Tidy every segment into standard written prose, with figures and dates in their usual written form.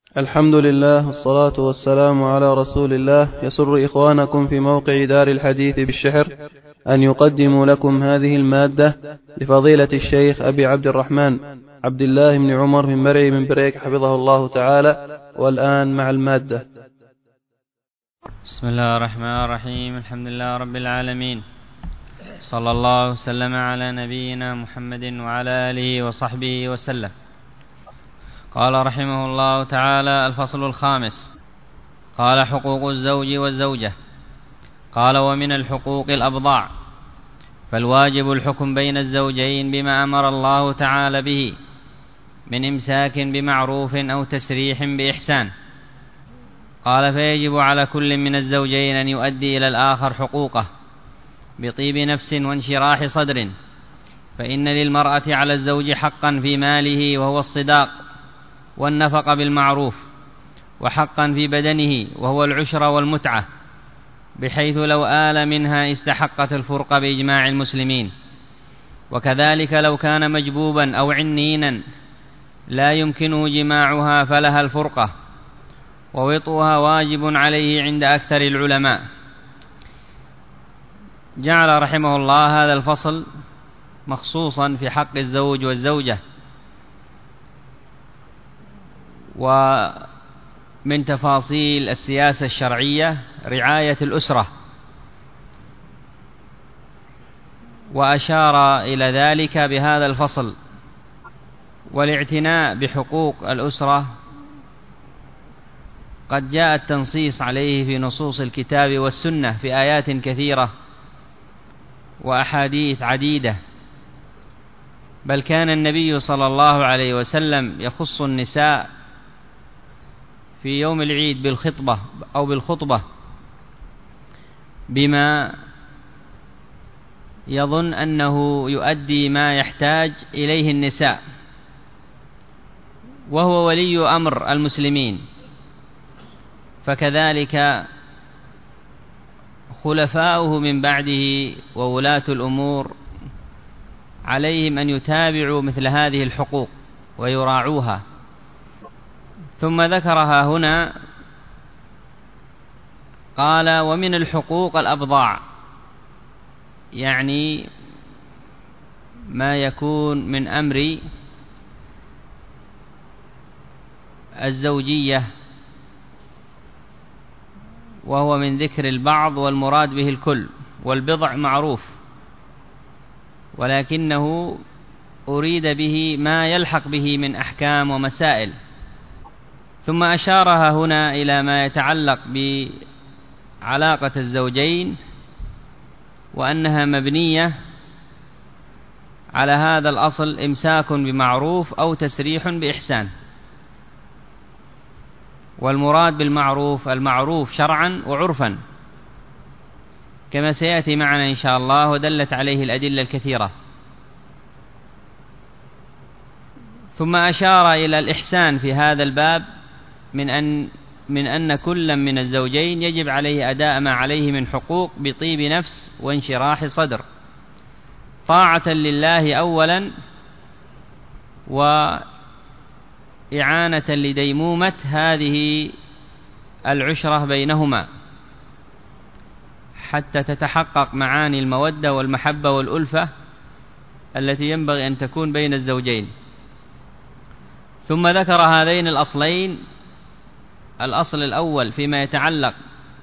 الحمد لله والصلاة والسلام على رسول الله. يسر إخوانكم في موقع دار الحديث بالشحر أن يقدموا لكم هذه المادة لفضيلة الشيخ أبي عبد الرحمن عبد الله بن عمر من مرعي من بريك حفظه الله تعالى. والآن مع المادة. بسم الله الرحمن الرحيم. الحمد لله رب العالمين، صلى الله وسلم على نبينا محمد وعلى آله وصحبه وسلم. قال رحمه الله تعالى: الفصل الخامس. قال: حقوق الزوج والزوجة. قال: ومن الحقوق الأبضاع، فالواجب الحكم بين الزوجين بما أمر الله تعالى به من إمساك بمعروف أو تسريح بإحسان. قال: فيجب على كل من الزوجين أن يؤدي إلى الآخر حقوقه بطيب نفس وانشراح صدر، فإن للمرأة على الزوج حقا في ماله وهو الصداق والنفق بالمعروف، وحقا في بدنه وهو العشر والمتعة، بحيث لو آل منها استحقت الفرقة بإجماع المسلمين. وكذلك لو كان مجبوبا أو عنينا لا يمكنه جماعها فلها الفرقة، ووطئها واجب عليه عند أكثر العلماء. جعل رحمه الله هذا الفصل مخصوصا في حق الزوج والزوجة. ومن تفاصيل السياسة الشرعية رعاية الأسرة، وأشار إلى ذلك بهذا الفصل. والاعتناء بحقوق الأسرة قد جاء التنصيص عليه في نصوص الكتاب والسنة في آيات كثيرة وأحاديث عديدة، بل كان النبي صلى الله عليه وسلم يخص النساء في يوم العيد بالخطبة بما يظن أنه يؤدي ما يحتاج إليه النساء، وهو ولي أمر المسلمين. فكذلك خلفاؤه من بعده وولاة الأمور عليهم أن يتابعوا مثل هذه الحقوق ويراعوها. ثم ذكرها هنا، قال: ومن الحقوق الأبضاع، يعني ما يكون من أمر الزوجية، وهو من ذكر البعض والمراد به الكل، والبضع معروف، ولكنه أريد به ما يلحق به من أحكام ومسائل. ثم أشارها هنا إلى ما يتعلق بعلاقة الزوجين، وأنها مبنية على هذا الأصل: إمساك بمعروف أو تسريح بإحسان. والمراد بالمعروف المعروف شرعا وعرفا، كما سيأتي معنا إن شاء الله، ودلت عليه الأدلة الكثيرة. ثم أشار إلى الإحسان في هذا الباب من أن كل من الزوجين يجب عليه أداء ما عليه من حقوق بطيب نفس وانشراح صدر، طاعة لله أولا، وإعانة لديمومة هذه العشرة بينهما حتى تتحقق معاني المودة والمحبة والألفة التي ينبغي أن تكون بين الزوجين. ثم ذكر هذين الأصلين: الأصل الأول فيما يتعلق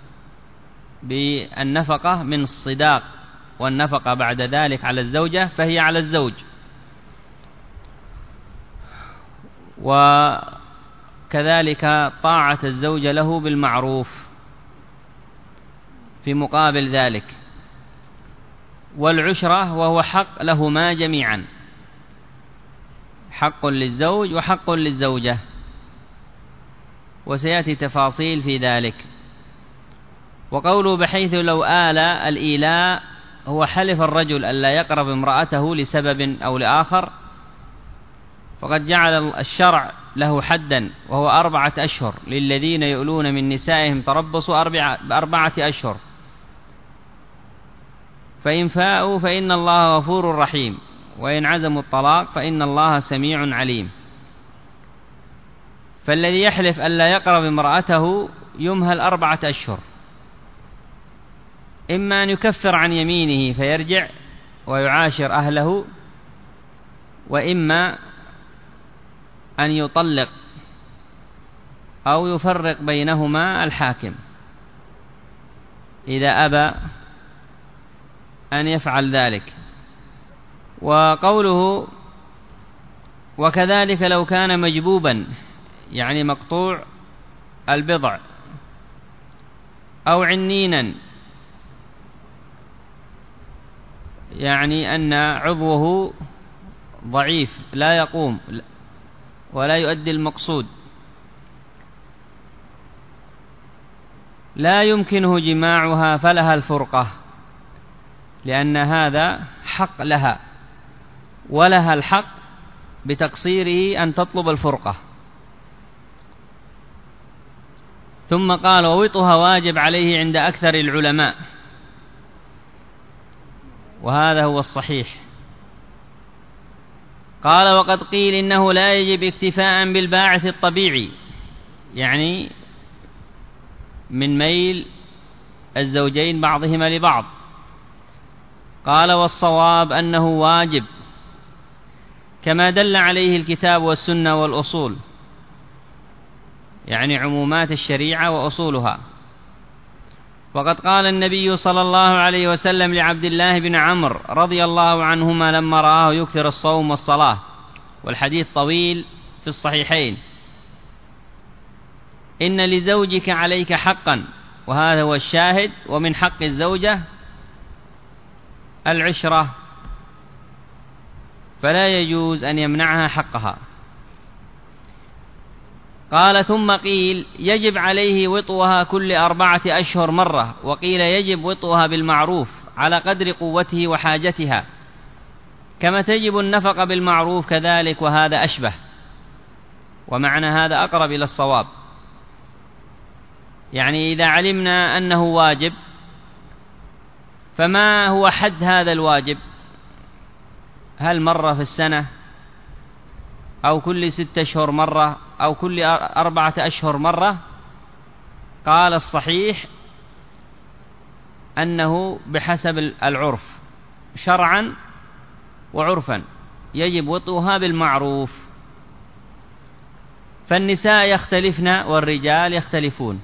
بالنفقة من الصداق، والنفقة بعد ذلك على الزوجة فهي على الزوج. وكذلك طاعة الزوجة له بالمعروف في مقابل ذلك. والعشرة وهو حق لهما جميعا، حق للزوج وحق للزوجة، وسيأتي تفاصيل في ذلك. وقوله بحيث لو آل، الإيلاء هو حلف الرجل ألا يقرب امرأته لسبب أو لآخر، فقد جعل الشرع له حدا، وهو 4 أشهر للذين يؤلون من نسائهم تربص 4 أشهر، فإن فاءوا فإن الله غفور رحيم، وإن عزموا الطلاق فإن الله سميع عليم. فالذي يحلف ألا يقرب امرأته يمهل 4 أشهر، إما أن يكفر عن يمينه فيرجع ويعاشر أهله، وإما أن يطلق أو يفرق بينهما الحاكم إذا أبى أن يفعل ذلك. وقوله وكذلك لو كان مجبوبا يعني مقطوع البضع أو عنينا يعني أن عضوه ضعيف لا يقوم ولا يؤدي المقصود، لا يمكنه جماعها فلها الفرقة، لأن هذا حق لها ولها الحق بتقصيره أن تطلب الفرقة. ثم قال ووطها واجب عليه عند أكثر العلماء، وهذا هو الصحيح. قال وقد قيل إنه لا يجب اكتفاء بالباعث الطبيعي، يعني من ميل الزوجين بعضهما لبعض. قال والصواب أنه واجب كما دل عليه الكتاب والسنة والأصول، يعني عمومات الشريعة وأصولها. وقد قال النبي صلى الله عليه وسلم لعبد الله بن عمرو رضي الله عنهما لما رآه يكثر الصوم والصلاة، والحديث طويل في الصحيحين: إن لزوجك عليك حقا، وهذا هو الشاهد، ومن حق الزوجة العشرة، فلا يجوز أن يمنعها حقها. قال ثم قيل يجب عليه وطئها كل 4 أشهر مرة، وقيل يجب وطئها بالمعروف على قدر قوته وحاجتها، كما تجب النفقة بالمعروف كذلك، وهذا أشبه، ومعنى هذا أقرب إلى الصواب. يعني إذا علمنا أنه واجب فما هو حد هذا الواجب؟ هل مرة في السنة أو كل 6 أشهر مرة أو كل 4 أشهر مرة؟ قال الصحيح أنه بحسب العرف شرعا وعرفا يجب وطئها بالمعروف، فالنساء يختلفن والرجال يختلفون،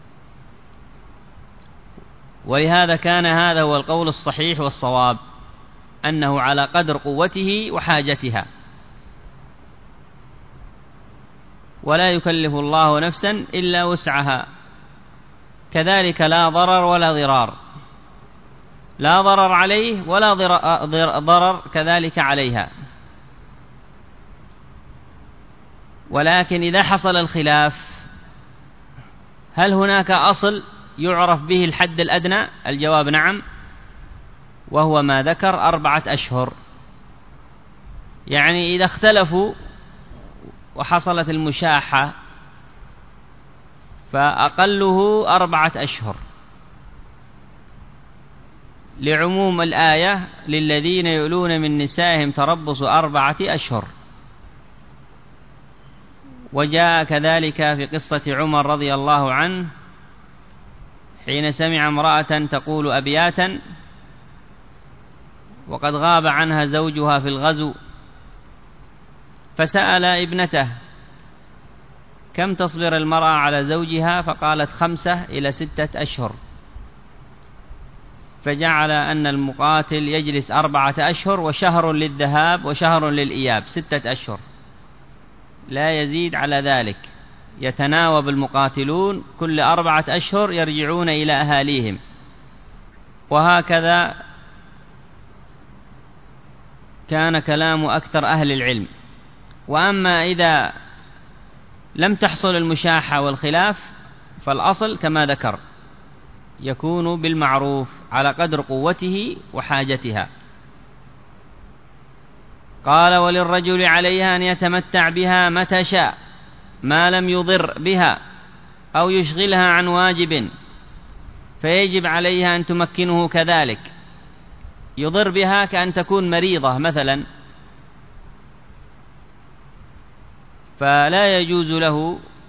ولهذا كان هذا هو القول الصحيح والصواب، أنه على قدر قوته وحاجتها، ولا يكلف الله نفسا إلا وسعها. كذلك لا ضرر ولا ضرار، لا ضرر عليه ولا ضرر كذلك عليها. ولكن إذا حصل الخلاف هل هناك أصل يعرف به الحد الأدنى؟ الجواب نعم، وهو ما ذكر 4 أشهر. يعني إذا اختلفوا وحصلت المشاحة فأقله 4 أشهر، لعموم الآية للذين يؤلون من نسائهم تربص 4 أشهر. وجاء كذلك في قصة عمر رضي الله عنه حين سمع امرأة تقول أبياتا وقد غاب عنها زوجها في الغزو، فسأل ابنته كم تصبر المرأة على زوجها؟ فقالت 5 إلى 6 أشهر، فجعل أن المقاتل يجلس 4 أشهر وشهر للذهاب وشهر للإياب، 6 أشهر لا يزيد على ذلك. يتناوب المقاتلون كل 4 أشهر يرجعون إلى أهاليهم، وهكذا كان كلام أكثر أهل العلم. وأما إذا لم تحصل المشاحة والخلاف فالأصل كما ذكر يكون بالمعروف على قدر قوته وحاجتها. قال وللرجل عليها أن يتمتع بها متى شاء ما لم يضر بها أو يشغلها عن واجب، فيجب عليها أن تمكنه كذلك. يضر بها كأن تكون مريضة مثلا، فلا يجوز له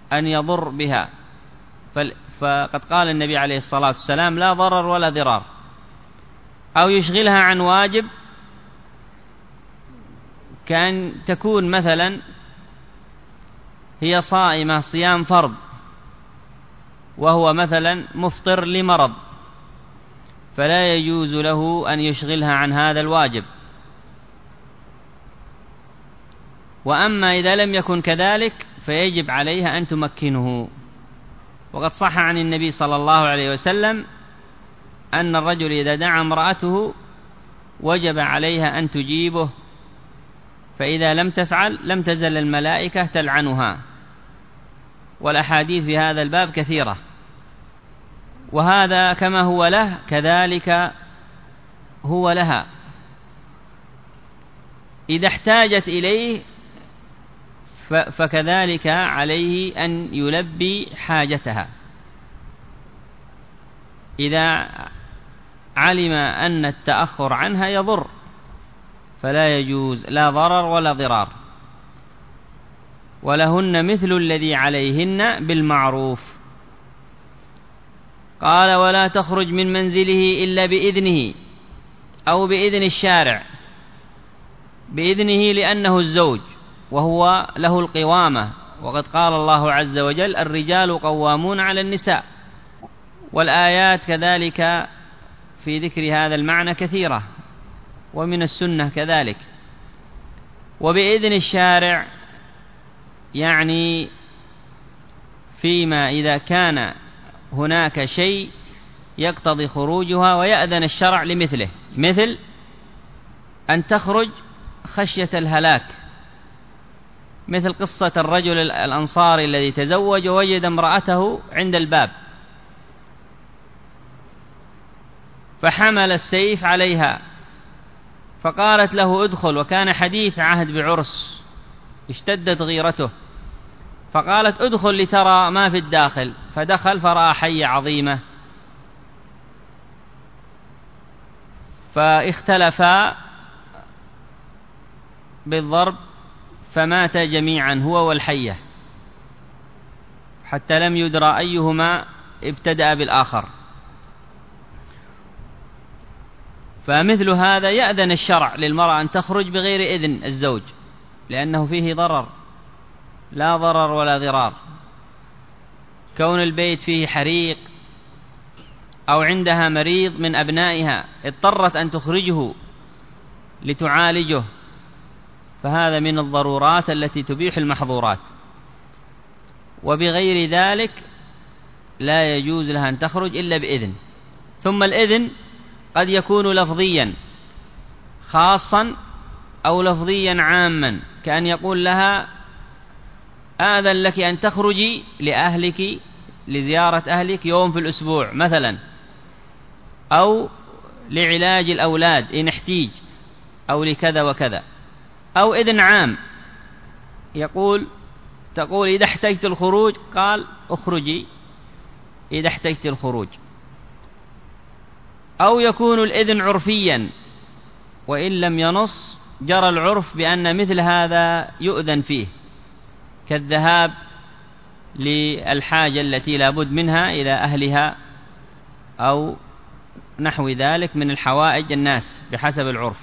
أن يضر بها، فقد قال النبي عليه الصلاة والسلام: لا ضرر ولا ضرار. أو يشغلها عن واجب، كأن تكون مثلا هي صائمة صيام فرض وهو مثلا مفطر لمرض، فلا يجوز له أن يشغلها عن هذا الواجب. وأما إذا لم يكن كذلك فيجب عليها أن تمكنه. وقد صح عن النبي صلى الله عليه وسلم أن الرجل إذا دعا امرأته وجب عليها أن تجيبه، فإذا لم تفعل لم تزل الملائكة تلعنها. والأحاديث في هذا الباب كثيرة، وهذا كما هو له كذلك هو لها. إذا احتاجت إليه فكذلك عليه أن يلبي حاجتها. إذا علم أن التأخر عنها يضر فلا يجوز، لا ضرر ولا ضرار. ولهن مثل الذي عليهن بالمعروف. قال: ولا تخرج من منزله إلا بإذنه أو بإذن الشارع. بإذنه لأنه الزوج وهو له القوامة، وقد قال الله عز وجل: الرجال قوامون على النساء. والآيات كذلك في ذكر هذا المعنى كثيرة، ومن السنة كذلك. وبإذن الشارع يعني فيما إذا كان هناك شيء يقتضي خروجها ويأذن الشرع لمثله، مثل أن تخرج خشية الهلاك، مثل قصة الرجل الأنصاري الذي تزوج ووجد امرأته عند الباب فحمل السيف عليها، فقالت له: ادخل، وكان حديث عهد بعرس، اشتدت غيرته، فقالت: ادخل لترى ما في الداخل. فدخل فرأى حية عظيمة، فاختلفا بالضرب فمات جميعا هو والحية، حتى لم يدرى أيهما ابتدأ بالآخر. فمثل هذا يأذن الشرع للمرأة أن تخرج بغير إذن الزوج، لأنه فيه ضرر، لا ضرر ولا ضرار. كون البيت فيه حريق أو عندها مريض من أبنائها اضطرت أن تخرجه لتعالجه، فهذا من الضرورات التي تبيح المحظورات. وبغير ذلك لا يجوز لها أن تخرج إلا بإذن. ثم الإذن قد يكون لفظيا خاصا أو لفظيا عاما، كأن يقول لها: آذن لك أن تخرجي لأهلك لزيارة أهلك يوم في الأسبوع مثلا، أو لعلاج الأولاد إن احتيج، أو لكذا وكذا. أو إذن عام تقول: إذا احتجت الخروج، قال: اخرجي إذا احتجت الخروج. أو يكون الإذن عرفيا، وإن لم ينص جرى العرف بأن مثل هذا يؤذن فيه، كالذهاب للحاجة التي لا بد منها إلى أهلها أو نحو ذلك من الحوائج الناس بحسب العرف.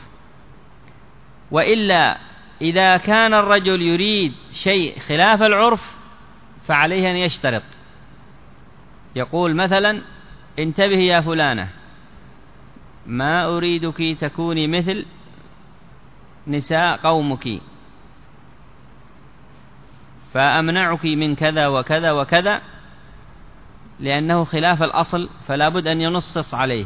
وإلا إذا كان الرجل يريد شيء خلاف العرف فعليه أن يشترط، يقول مثلا: انتبهي يا فلانة، ما أريدك تكوني مثل نساء قومك، فأمنعك من كذا وكذا وكذا، لأنه خلاف الأصل فلا بد أن ينصص عليه.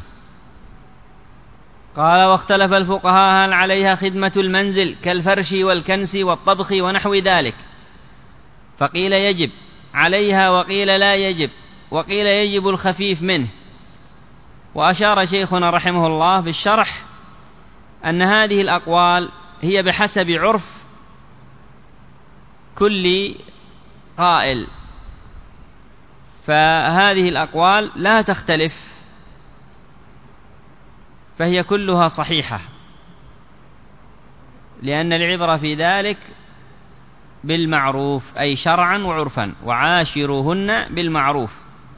قال: واختلف الفقهاء هل عليها خدمة المنزل كالفرش والكنس والطبخ ونحو ذلك، فقيل يجب عليها وقيل لا يجب وقيل يجب الخفيف منه. وأشار شيخنا رحمه الله في الشرح أن هذه الأقوال هي بحسب عرف كل قائل، فهذه الأقوال لا تختلف، فهي كلها صحيحة، لأن العبرة في ذلك بالمعروف، أي شرعا وعرفا، وعاشروهن بالمعروف.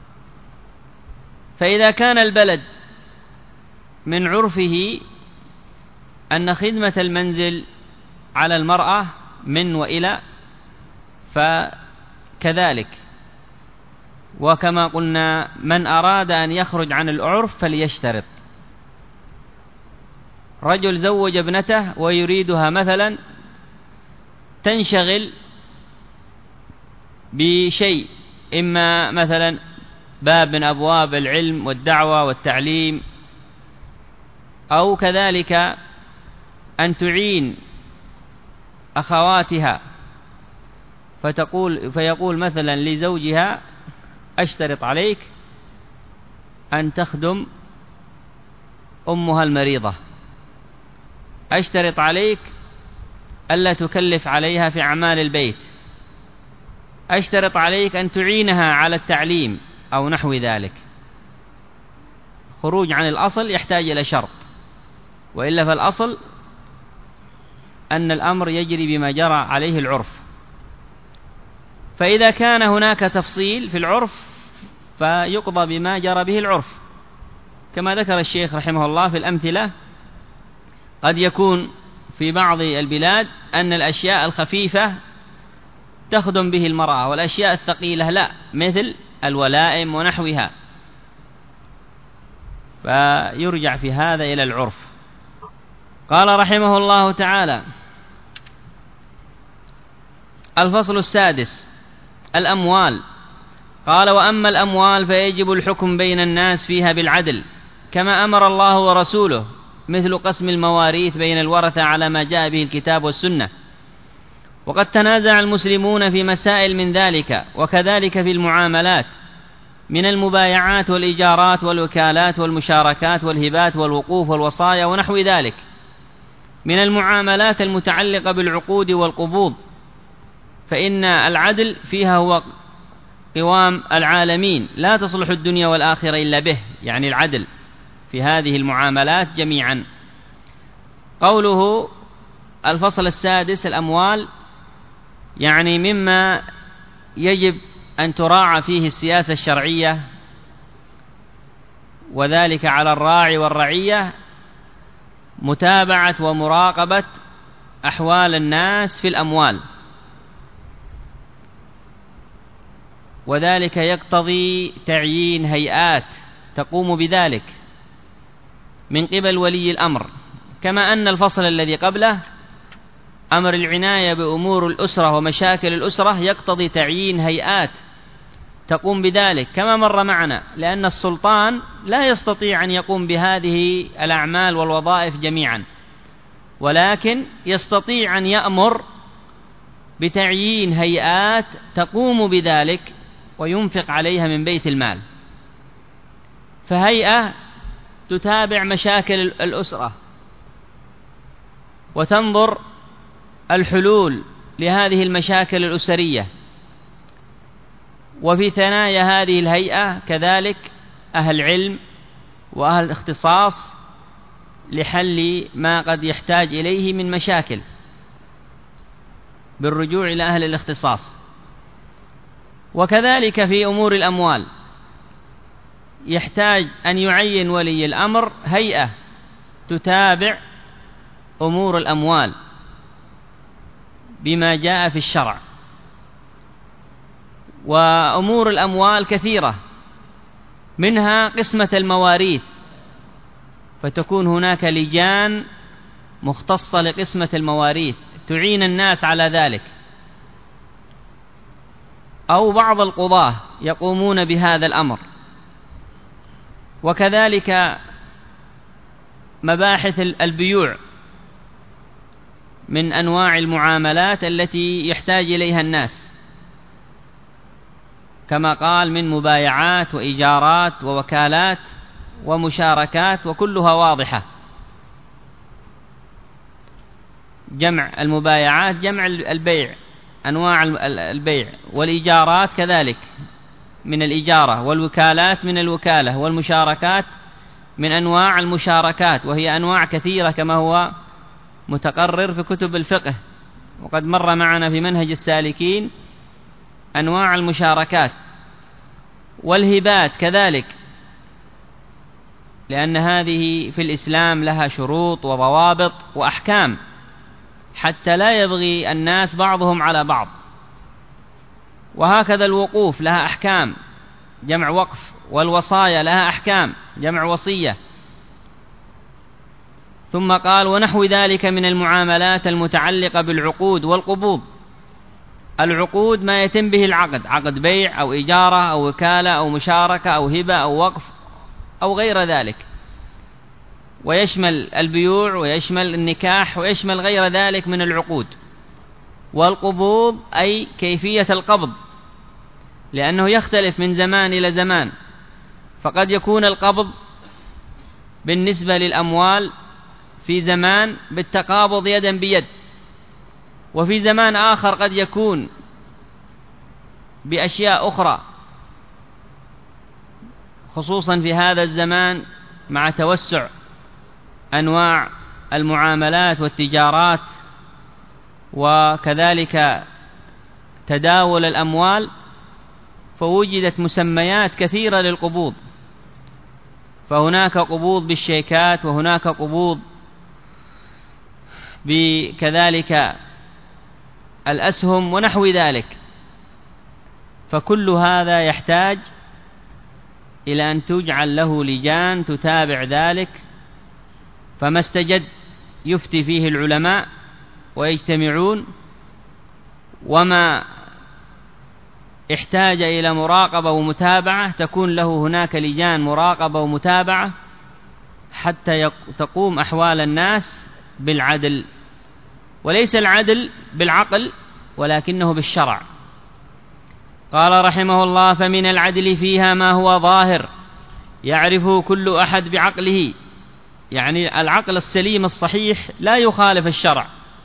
فإذا كان البلد من عرفه أن خدمة المنزل على المرأة من وإلى، فكذلك. وكما قلنا من أراد أن يخرج عن العرف فليشترط. رجل زوج ابنته ويريدها مثلا تنشغل بشيء، إما مثلا باب من أبواب العلم والدعوة والتعليم، أو كذلك أن تعين أخواتها، فيقول مثلا لزوجها أشترط عليك أن تخدم أمها المريضة، أشترط عليك ألا تكلف عليها في أعمال البيت، أشترط عليك أن تعينها على التعليم أو نحو ذلك. خروج عن الأصل يحتاج إلى شرط، وإلا فالأصل أن الأمر يجري بما جرى عليه العرف. فإذا كان هناك تفصيل في العرف فيقضى بما جرى به العرف، كما ذكر الشيخ رحمه الله في الأمثلة. قد يكون في بعض البلاد أن الأشياء الخفيفة تخدم به المرأة، والأشياء الثقيلة لا، مثل الولائم ونحوها، فيرجع في هذا إلى العرف. قال رحمه الله تعالى: الفصل السادس: الأموال. قال: وأما الأموال فيجب الحكم بين الناس فيها بالعدل، كما أمر الله ورسوله، مثل قسم المواريث بين الورثة على ما جاء به الكتاب والسنة. وقد تنازع المسلمون في مسائل من ذلك، وكذلك في المعاملات من المبايعات والإيجارات والوكالات والمشاركات والهبات والوقوف والوصايا ونحو ذلك من المعاملات المتعلقة بالعقود والقبوض، فإن العدل فيها هو قوام العالمين، لا تصلح الدنيا والآخرة إلا به، يعني العدل في هذه المعاملات جميعا. قوله الفصل السادس: الأموال، يعني مما يجب أن تراعى فيه السياسة الشرعية، وذلك على الراعي والرعية متابعة ومراقبة أحوال الناس في الأموال، وذلك يقتضي تعيين هيئات تقوم بذلك من قبل ولي الأمر، كما أن الفصل الذي قبله أمر العناية بأمور الأسرة ومشاكل الأسرة يقتضي تعيين هيئات تقوم بذلك كما مر معنا، لأن السلطان لا يستطيع أن يقوم بهذه الأعمال والوظائف جميعا، ولكن يستطيع أن يأمر بتعيين هيئات تقوم بذلك وينفق عليها من بيت المال. فهيئة تتابع مشاكل الأسرة وتنظر الحلول لهذه المشاكل الأسرية، وفي ثنايا هذه الهيئة كذلك أهل علم وأهل اختصاص لحل ما قد يحتاج إليه من مشاكل بالرجوع إلى أهل الاختصاص. وكذلك في أمور الأموال يحتاج أن يعين ولي الأمر هيئة تتابع أمور الأموال بما جاء في الشرع. وأمور الأموال كثيرة، منها قسمة المواريث، فتكون هناك لجان مختصة لقسمة المواريث تعين الناس على ذلك، أو بعض القضاة يقومون بهذا الأمر. وكذلك مباحث البيوع من أنواع المعاملات التي يحتاج إليها الناس، كما قال من مبايعات وإيجارات ووكالات ومشاركات، وكلها واضحة. جمع المبايعات جمع البيع، أنواع البيع، والإيجارات كذلك من الإجارة، والوكالات من الوكالة، والمشاركات من أنواع المشاركات، وهي أنواع كثيرة كما هو متقرر في كتب الفقه وقد مر معنا في منهج السالكين أنواع المشاركات والهبات كذلك، لأن هذه في الإسلام لها شروط وضوابط وأحكام حتى لا يبغي الناس بعضهم على بعض. وهكذا الوقوف لها أحكام، جمع وقف، والوصايا لها أحكام، جمع وصية. ثم قال: ونحو ذلك من المعاملات المتعلقة بالعقود والقبوض. العقود ما يتم به العقد، عقد بيع أو إجارة أو وكالة أو مشاركة أو هبة أو وقف أو غير ذلك، ويشمل البيوع ويشمل النكاح ويشمل غير ذلك من العقود. والقبوض أي كيفية القبض، لأنه يختلف من زمان إلى زمان، فقد يكون القبض بالنسبة للأموال في زمان بالتقابض يدا بيد، وفي زمان آخر قد يكون بأشياء أخرى، خصوصا في هذا الزمان مع توسع أنواع المعاملات والتجارات وكذلك تداول الأموال، فوجدت مسميات كثيرة للقبوض. فهناك قبوض بالشيكات، وهناك قبوض بكذلك الأسهم ونحو ذلك. فكل هذا يحتاج إلى أن تجعل له لجان تتابع ذلك، فما استجد يفتي فيه العلماء ويجتمعون، وما احتاج إلى مراقبة ومتابعة تكون له هناك لجان مراقبة ومتابعة حتى تقوم أحوال الناس بالعدل، وليس العدل بالعقل ولكنه بالشرع. قال رحمه الله: فمن العدل فيها ما هو ظاهر يعرفه كل أحد بعقله، يعني العقل السليم الصحيح لا يخالف الشرع.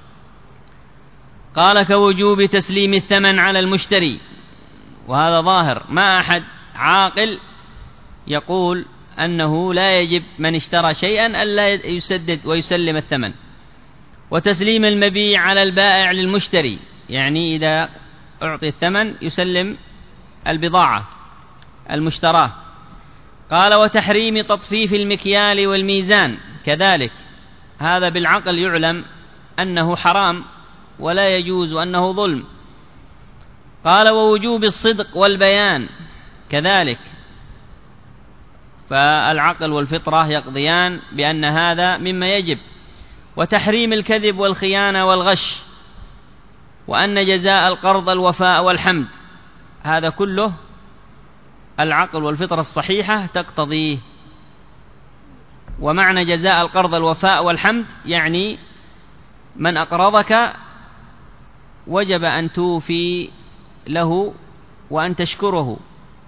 قال: كوجوب تسليم الثمن على المشتري، وهذا ظاهر، ما أحد عاقل يقول أنه لا يجب من اشترى شيئا ألا يسدد ويسلم الثمن. وتسليم المبيع على البائع للمشتري، يعني إذا أعطي الثمن يسلم البضاعة المشتراه. قال: وتحريم تطفيف المكيال والميزان كذلك، هذا بالعقل يعلم أنه حرام ولا يجوز وأنه ظلم. قال: ووجوب الصدق والبيان كذلك، فالعقل والفطرة يقضيان بأن هذا مما يجب. وتحريم الكذب والخيانة والغش، وأن جزاء القرض الوفاء والحمد، هذا كله العقل والفطرة الصحيحة تقتضيه. ومعنى جزاء القرض الوفاء والحمد يعني من أقرضك وجب أن توفي له وأن تشكره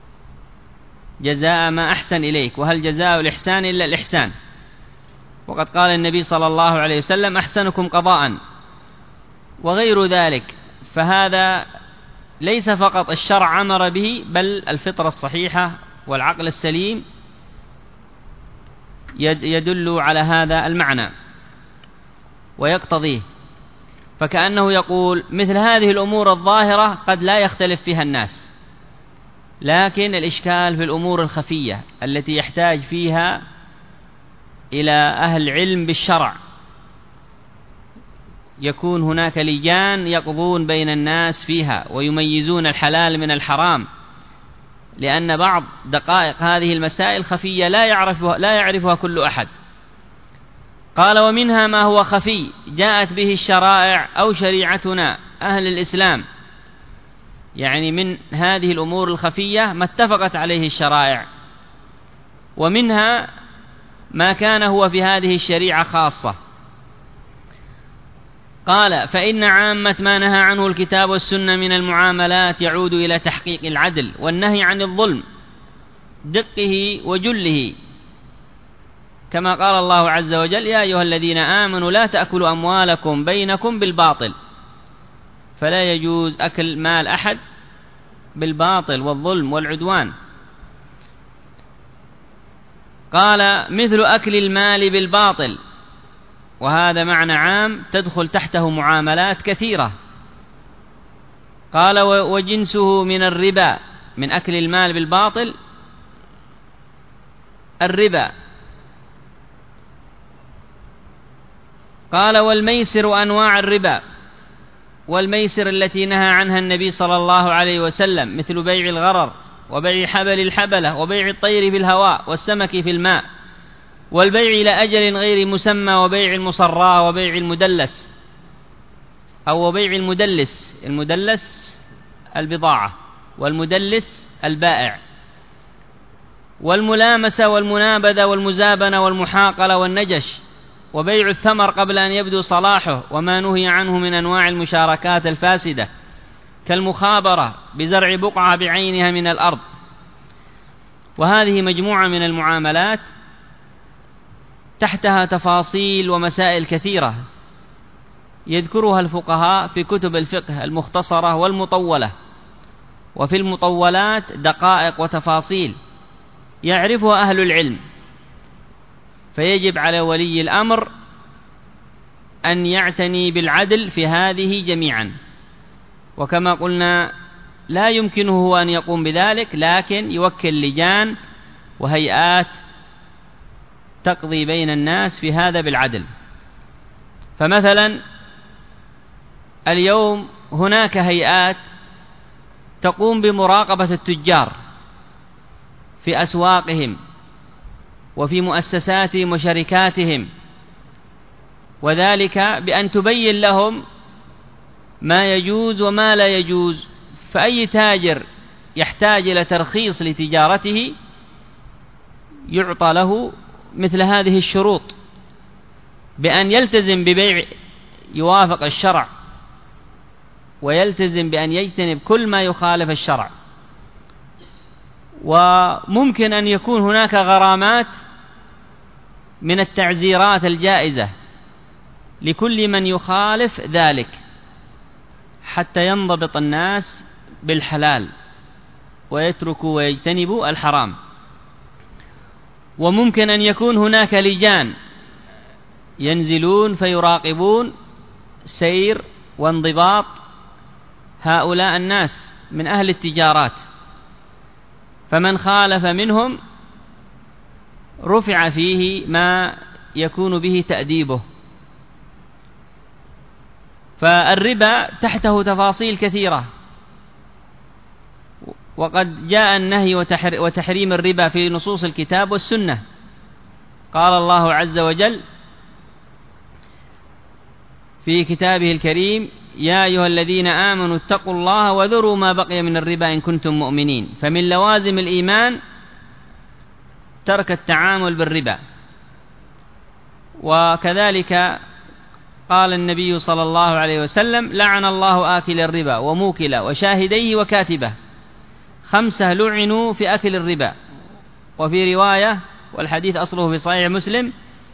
جزاء ما أحسن إليك، وهل جزاء الإحسان إلا الإحسان. وقد قال النبي صلى الله عليه وسلم: أحسنكم قضاء، وغير ذلك. فهذا ليس فقط الشرع أمر به، بل الفطرة الصحيحة والعقل السليم يدل على هذا المعنى ويقتضيه. فكأنه يقول: مثل هذه الأمور الظاهرة قد لا يختلف فيها الناس، لكن الإشكال في الأمور الخفية التي يحتاج فيها إلى أهل علم بالشرع، يكون هناك لجان يقضون بين الناس فيها ويميزون الحلال من الحرام، لأن بعض دقائق هذه المسائل خفية لا يعرفها كل أحد. قال: ومنها ما هو خفي جاءت به الشرائع أو شريعتنا أهل الإسلام، يعني من هذه الأمور الخفية ما اتفقت عليه الشرائع، ومنها ما كان هو في هذه الشريعة خاصة. قال: فإن عامة ما نهى عنه الكتاب والسنة من المعاملات يعود إلى تحقيق العدل والنهي عن الظلم دقه وجله، كما قال الله عز وجل: يا أيها الذين آمنوا لا تأكلوا أموالكم بينكم بالباطل. فلا يجوز أكل مال أحد بالباطل والظلم والعدوان. قال: مثل أكل المال بالباطل، وهذا معنى عام تدخل تحته معاملات كثيرة. قال وجنسه من الربا، من أكل المال بالباطل الربا. قال والميسر أنواع الربا، والميسر التي نهى عنها النبي صلى الله عليه وسلم مثل بيع الغرر وبيع حبل الحبلة وبيع الطير في الهواء والسمك في الماء، والبيع إلى أجل غير مسمى، وبيع المصرى، وبيع المدلس أو بيع المدلس. المدلس البضاعة، والمدلس البائع، والملامسة والمنابذة والمزابنة والمحاقلة والنجش، وبيع الثمر قبل أن يبدو صلاحه، وما نهي عنه من أنواع المشاركات الفاسدة كالمخابرة بزرع بقعة بعينها من الأرض. وهذه مجموعة من المعاملات تحتها تفاصيل ومسائل كثيرة يذكرها الفقهاء في كتب الفقه المختصرة والمطولة، وفي المطولات دقائق وتفاصيل يعرفها أهل العلم، فيجب على ولي الأمر أن يعتني بالعدل في هذه جميعا. وكما قلنا لا يمكنه أن يقوم بذلك، لكن يوكل لجان وهيئات تقضي بين الناس في هذا بالعدل. فمثلا اليوم هناك هيئات تقوم بمراقبة التجار في أسواقهم وفي مؤسساتهم وشركاتهم، وذلك بأن تبين لهم ما يجوز وما لا يجوز. فأي تاجر يحتاج إلى ترخيص لتجارته يعطى له مثل هذه الشروط، بأن يلتزم ببيع يوافق الشرع، ويلتزم بأن يجتنب كل ما يخالف الشرع. وممكن أن يكون هناك غرامات من التعزيرات الجائزة لكل من يخالف ذلك حتى ينضبط الناس بالحلال ويتركوا ويجتنبوا الحرام. وممكن أن يكون هناك لجان ينزلون فيراقبون سير وانضباط هؤلاء الناس من أهل التجارات، فمن خالف منهم رفع فيه ما يكون به تأديبه. فالربا تحته تفاصيل كثيرة، وقد جاء النهي وتحريم الربا في نصوص الكتاب والسنة. قال الله عز وجل في كتابه الكريم: يا أيها الذين آمنوا اتقوا الله وذروا ما بقي من الربا إن كنتم مؤمنين. فمن لوازم الإيمان ترك التعامل بالربا. وكذلك قال النبي صلى الله عليه وسلم: لعن الله آكل الربا وموكله وشاهديه وكاتبه، 5 لعنوا في أكل الربا. وفي رواية، والحديث أصله في صحيح مسلم،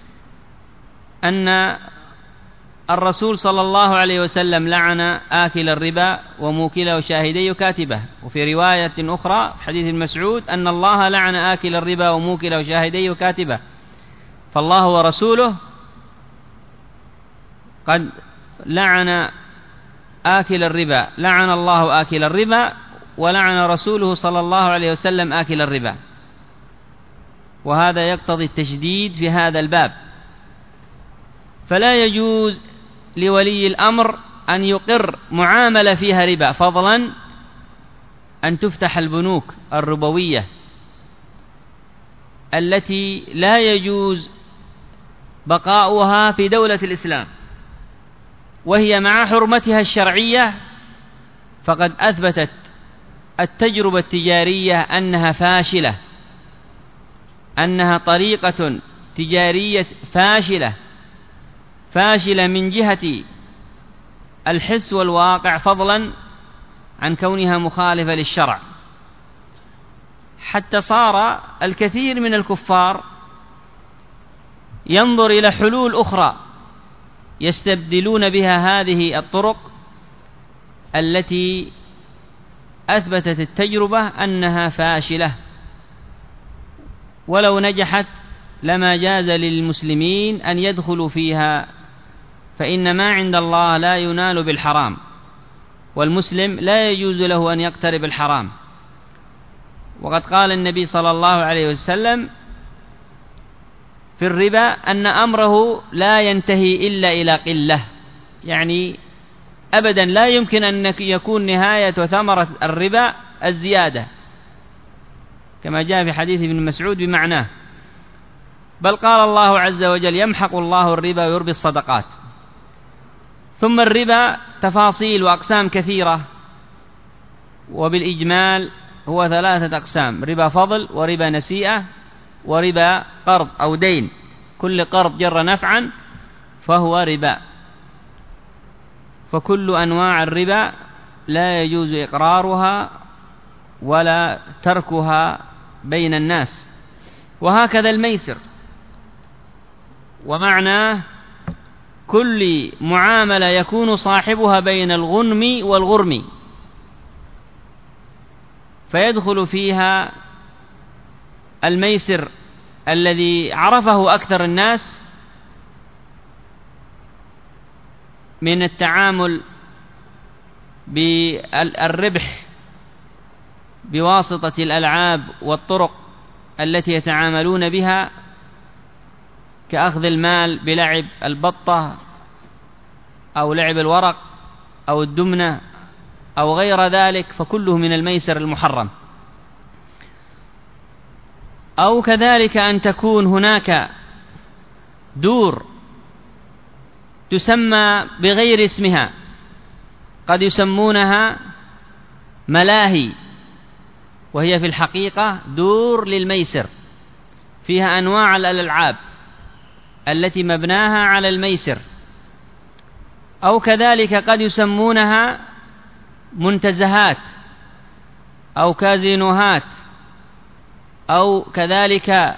أن الرسول صلى الله عليه وسلم لعن آكل الربا وموكله وشاهديه وكاتبه. وفي رواية أخرى في حديث مسعود أن الله لعن آكل الربا وموكله وشاهديه وكاتبه، فالله ورسوله قد لعن آكل الربا، لعن الله آكل الربا ولعن رسوله صلى الله عليه وسلم آكل الربا. وهذا يقتضي التشديد في هذا الباب. فلا يجوز لولي الأمر أن يقر معاملة فيها ربا، فضلا أن تفتح البنوك الربوية التي لا يجوز بقاؤها في دولة الإسلام، وهي مع حرمتها الشرعية فقد أثبتت التجربة التجارية أنها فاشلة، أنها طريقة تجارية فاشلة من جهة الحس والواقع، فضلا عن كونها مخالفة للشرع، حتى صار الكثير من الكفار ينظر إلى حلول أخرى يستبدلون بها هذه الطرق التي أثبتت التجربة أنها فاشلة. ولو نجحت لما جاز للمسلمين أن يدخلوا فيها فإن ما عند الله لا ينال بالحرام، والمسلم لا يجوز له أن يقترب الحرام. وقد قال النبي صلى الله عليه وسلم في الربا أن أمره لا ينتهي إلا إلى قلة، يعني أبدا لا يمكن أن يكون نهاية ثمرة الربا الزيادة، كما جاء في حديث ابن مسعود بمعناه. بل قال الله عز وجل: يمحق الله الربا ويربي الصدقات. ثم الربا تفاصيل وأقسام كثيرة، وبالإجمال هو 3 أقسام: ربا فضل، وربا نسيئة، وربا قرض أو دين. كل قرض جر نفعا فهو ربا. فكل أنواع الربا لا يجوز إقرارها ولا تركها بين الناس. وهكذا الميسر، ومعناه كل معاملة يكون صاحبها بين الغنم والغرم، فيدخل فيها الميسر الذي عرفه أكثر الناس من التعامل بالربح بواسطة الألعاب والطرق التي يتعاملون بها، كأخذ المال بلعب البطة أو لعب الورق أو الدمنة أو غير ذلك، فكله من الميسر المحرم. أو كذلك أن تكون هناك دور تسمى بغير اسمها، قد يسمونها ملاهي، وهي في الحقيقة دور للميسر، فيها أنواع الألعاب التي مبناها على الميسر. أو كذلك قد يسمونها منتزهات أو كازينوهات، أو كذلك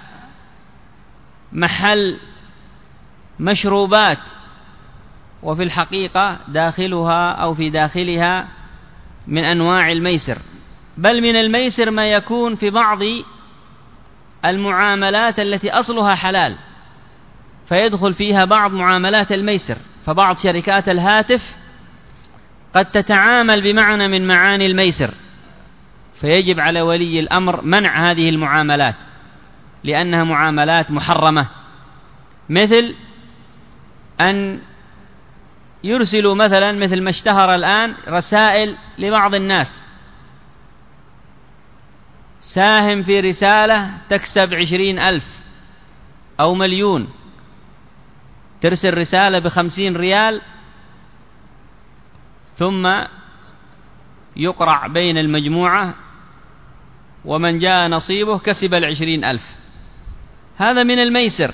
محل مشروبات، وفي الحقيقة داخلها أو في داخلها من أنواع الميسر. بل من الميسر ما يكون في بعض المعاملات التي أصلها حلال، فيدخل فيها بعض معاملات الميسر. فبعض شركات الهاتف قد تتعامل بمعنى من معاني الميسر، فيجب على ولي الأمر منع هذه المعاملات لأنها معاملات محرمة، مثل أن يرسلوا مثلا مثل ما اشتهر الآن رسائل لبعض الناس: ساهم في رسالة تكسب 20,000 أو 1,000,000، ترسل رسالة ب50 ريال، ثم يقرع بين المجموعة، ومن جاء نصيبه كسب 20,000. هذا من الميسر،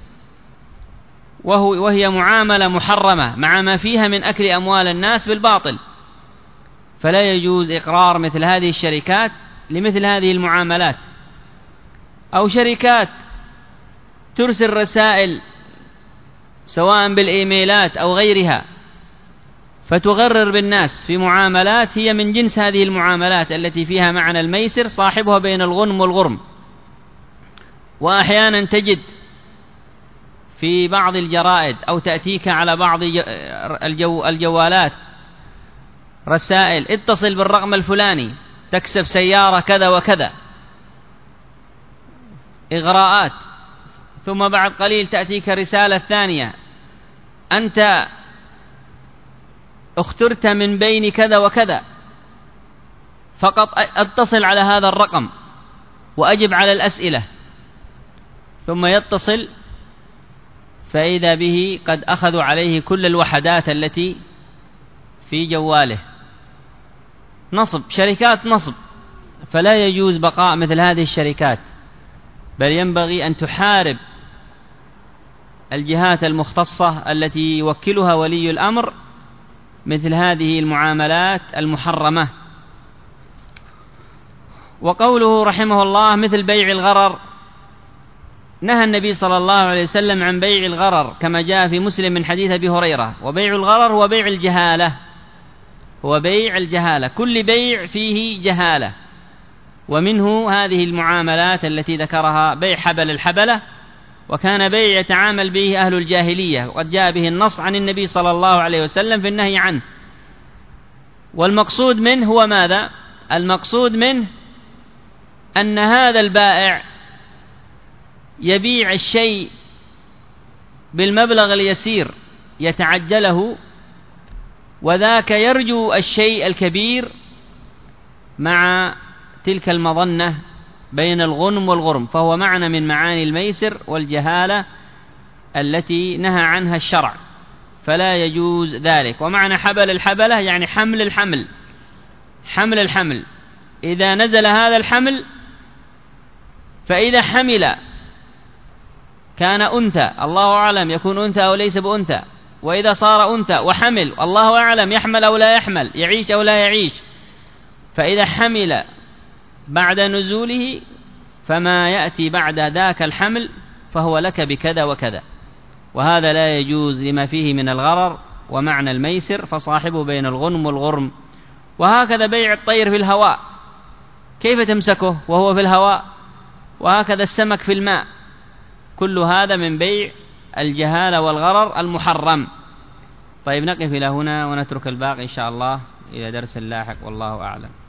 وهي معاملة محرمة مع ما فيها من أكل أموال الناس بالباطل. فلا يجوز إقرار مثل هذه الشركات لمثل هذه المعاملات. أو شركات ترسل رسائل سواء بالإيميلات أو غيرها، فتغرر بالناس في معاملات هي من جنس هذه المعاملات التي فيها معنى الميسر، صاحبها بين الغنم والغرم. وأحيانا تجد في بعض الجرائد أو تأتيك على بعض الجوالات رسائل: اتصل بالرقم الفلاني تكسب سيارة كذا وكذا، إغراءات. ثم بعد قليل تأتيك رسالة ثانية: أنت اخترت من بين كذا وكذا، فقط اتصل على هذا الرقم وأجب على الأسئلة. ثم يتصل فإذا به قد أخذوا عليه كل الوحدات التي في جواله. نصب، شركات نصب. فلا يجوز بقاء مثل هذه الشركات، بل ينبغي أن تحارب الجهات المختصة التي يوكلها ولي الأمر مثل هذه المعاملات المحرمة. وقوله رحمه الله: مثل بيع الغرر، نهى النبي صلى الله عليه وسلم عن بيع الغرر كما جاء في مسلم من حديث أبي هريرة. وبيع الغرر هو بيع الجهالة، هو بيع الجهالة، كل بيع فيه جهالة. ومنه هذه المعاملات التي ذكرها: بيع حبل الحبلة وكان بيع يتعامل به أهل الجاهلية، وقد جاء به النص عن النبي صلى الله عليه وسلم في النهي عنه. والمقصود منه هو ماذا؟ المقصود منه أن هذا البائع يبيع الشيء بالمبلغ اليسير يتعجله، وذاك يرجو الشيء الكبير مع تلك المظنة بين الغنم والغرم، فهو معنى من معاني الميسر والجهالة التي نهى عنها الشرع، فلا يجوز ذلك. ومعنى حبل الحبلة يعني حمل الحمل، حمل الحمل. إذا نزل هذا الحمل فإذا حمل كان أنثى، الله أعلم يكون أنثى أو ليس بأنثى، وإذا صار أنثى وحمل الله أعلم يحمل أو لا يحمل، يعيش أو لا يعيش، فإذا حمل بعد نزوله فما يأتي بعد ذاك الحمل فهو لك بكذا وكذا، وهذا لا يجوز لما فيه من الغرر ومعنى الميسر، فصاحبه بين الغنم والغرم. وهكذا بيع الطير في الهواء، كيف تمسكه وهو في الهواء؟ وهكذا السمك في الماء، كل هذا من بيع الجهالة والغرر المحرم. طيب نقف إلى هنا ونترك الباقي إن شاء الله إلى درس لاحق، والله أعلم.